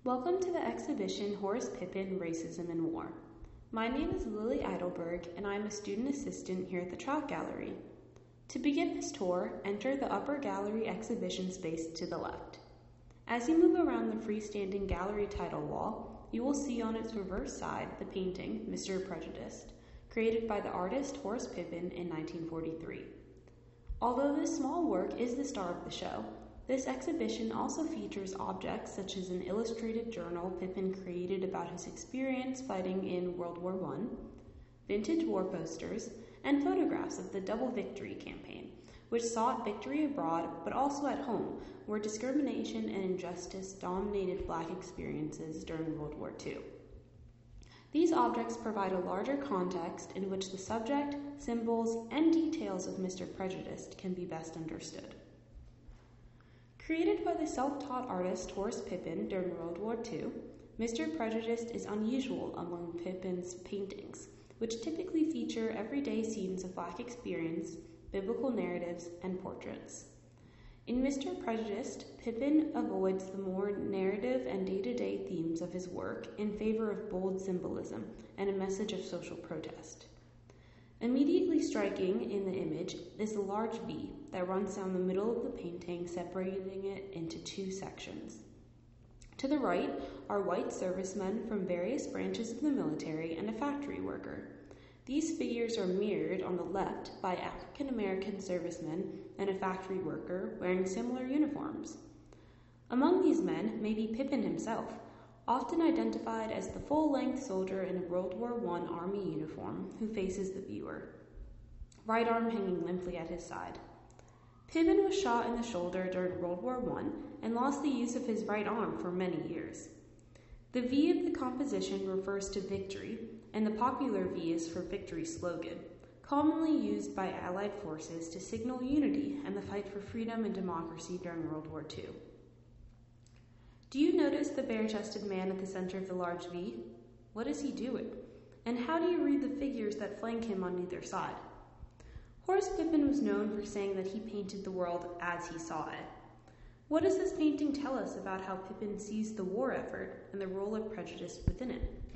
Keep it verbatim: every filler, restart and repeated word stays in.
Welcome to the exhibition Horace Pippin, Racism and War. My name is Lily Eidelberg and I am a student assistant here at the Trout Gallery. To begin this tour, enter the upper gallery exhibition space to the left. As you move around the freestanding gallery title wall, you will see on its reverse side the painting, Mister Prejudiced, created by the artist Horace Pippin in nineteen forty-three. Although this small work is the star of the show, this exhibition also features objects such as an illustrated journal Pippin created about his experience fighting in World War One, vintage war posters, and photographs of the Double Victory campaign, which sought victory abroad but also at home, where discrimination and injustice dominated Black experiences during World War Two. These objects provide a larger context in which the subject, symbols, and details of Mister Prejudiced can be best understood. Created by the self-taught artist Horace Pippin during World War Two, Mister Prejudiced is unusual among Pippin's paintings, which typically feature everyday scenes of Black experience, biblical narratives, and portraits. In Mister Prejudiced, Pippin avoids the more narrative and day-to-day themes of his work in favor of bold symbolism and a message of social protest. Immediately striking in the image is the large V that runs down the middle of the painting, separating it into two sections. To the right are white servicemen from various branches of the military and a factory worker. These figures are mirrored on the left by African American servicemen and a factory worker wearing similar uniforms. Among these men may be Pippin himself, often identified as the full-length soldier in a World War One Army uniform who faces the viewer, right arm hanging limply at his side. Pippin was shot in the shoulder during World War One and lost the use of his right arm for many years. The V of the composition refers to victory, and the popular V is for victory slogan, commonly used by Allied forces to signal unity and the fight for freedom and democracy during World War Two. Do you notice the bare-chested man at the center of the large V? What is he doing? And how do you read the figures that flank him on either side? Horace Pippin was known for saying that he painted the world as he saw it. What does this painting tell us about how Pippin sees the war effort and the role of prejudice within it?